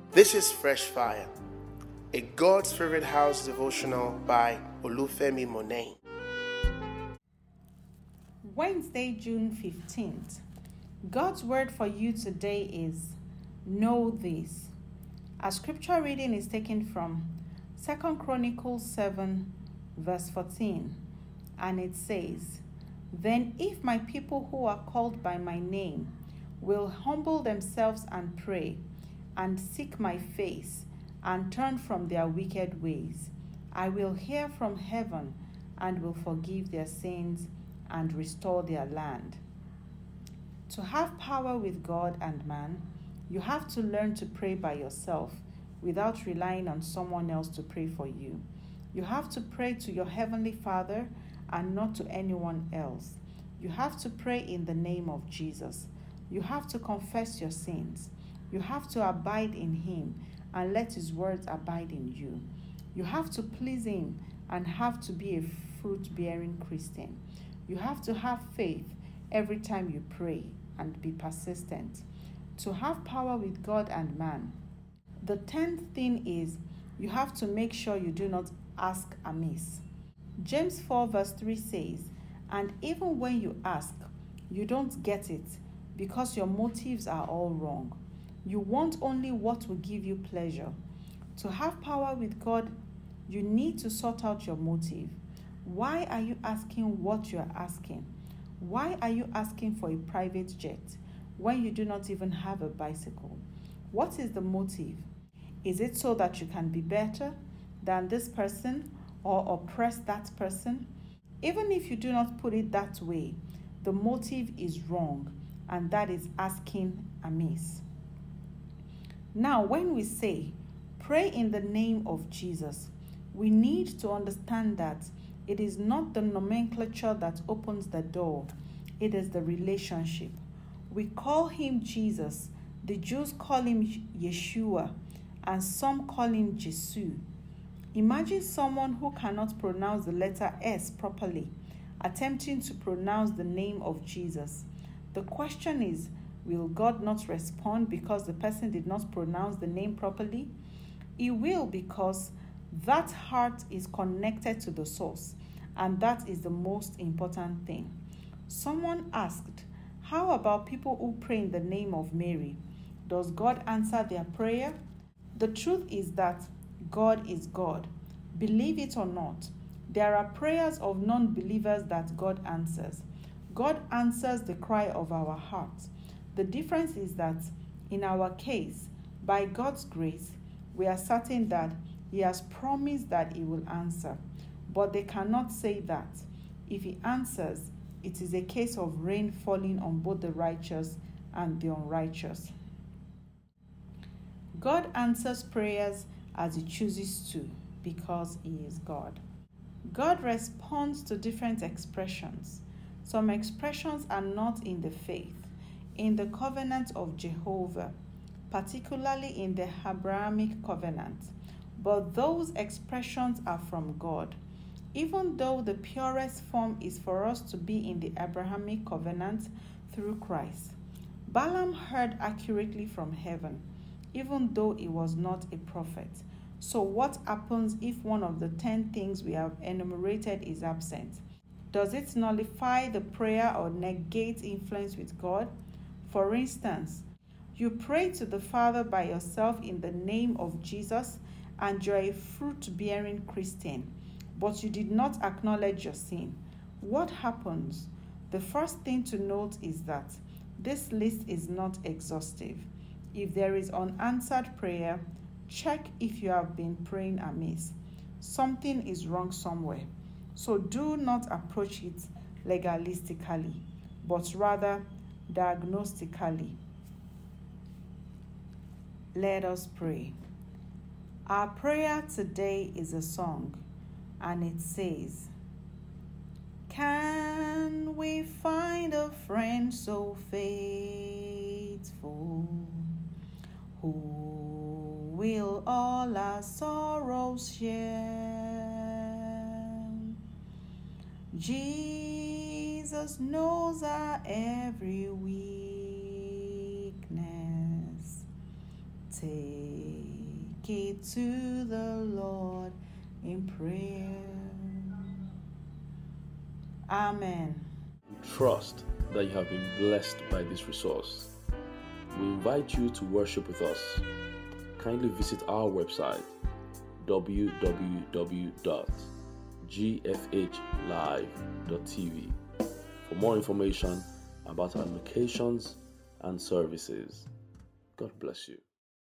This is Fresh Fire, a God's Favorite House devotional by Olufemi Monet. Wednesday, June 15th. God's word for you today is, know this. Our scripture reading is taken from 2 Chronicles 7, verse 14, and it says, Then if my people who are called by my name will humble themselves and pray, and seek my face, and turn from their wicked ways, I will hear from heaven and will forgive their sins and restore their land. To have power with God and man, you have to learn to pray by yourself without relying on someone else to pray for you. You have to pray to your Heavenly Father and not to anyone else. You have to pray in the name of Jesus. You have to confess your sins. You have to abide in Him and let His words abide in you. You have to please Him and have to be a fruit-bearing Christian. You have to have faith every time you pray and be persistent. To have power with God and man, the 10th thing is you have to make sure you do not ask amiss. James 4 verse 3 says, And even when you ask, you don't get it because your motives are all wrong. You want only what will give you pleasure. To have power with God, you need to sort out your motive. Why are you asking what you are asking? Why are you asking for a private jet when you do not even have a bicycle? What is the motive? Is it so that you can be better than this person or oppress that person? Even if you do not put it that way, the motive is wrong, and that is asking amiss. Now, when we say, pray in the name of Jesus, we need to understand that it is not the nomenclature that opens the door, it is the relationship. We call Him Jesus, the Jews call Him Yeshua, and some call Him Jesus. Imagine someone who cannot pronounce the letter S properly, attempting to pronounce the name of Jesus. The question is, will God not respond because the person did not pronounce the name properly? He will, because that heart is connected to the source, and that is the most important thing. Someone asked, how about people who pray in the name of Mary? Does God answer their prayer? The truth is that God is God. Believe it or not, there are prayers of non-believers that God answers. God answers the cry of our hearts. The difference is that in our case, by God's grace, we are certain that He has promised that He will answer. But they cannot say that. If He answers, it is a case of rain falling on both the righteous and the unrighteous. God answers prayers as He chooses to, because He is God. God responds to different expressions. Some expressions are not in the faith, in the covenant of Jehovah, particularly in the Abrahamic covenant, but those expressions are from God. Even though the purest form is for us to be in the Abrahamic covenant through Christ. Balaam heard accurately from heaven, even though he was not a prophet. So what happens if one of the 10 things we have enumerated is absent? Does it nullify the prayer or negate influence with God? For instance, you pray to the Father by yourself in the name of Jesus and you're a fruit-bearing Christian, but you did not acknowledge your sin. What happens? The first thing to note is that this list is not exhaustive. If there is unanswered prayer, check if you have been praying amiss. Something is wrong somewhere. So do not approach it legalistically, but rather diagnostically. Let us pray. Our prayer today is a song, and it says, Can we find a friend so faithful, who will all our sorrows share? Jesus knows our every weakness. Take it to the Lord in prayer. Amen. We trust that you have been blessed by this resource. We invite you to worship with us. Kindly visit our website www.gfhlive.tv for more information about our locations and services. God bless you.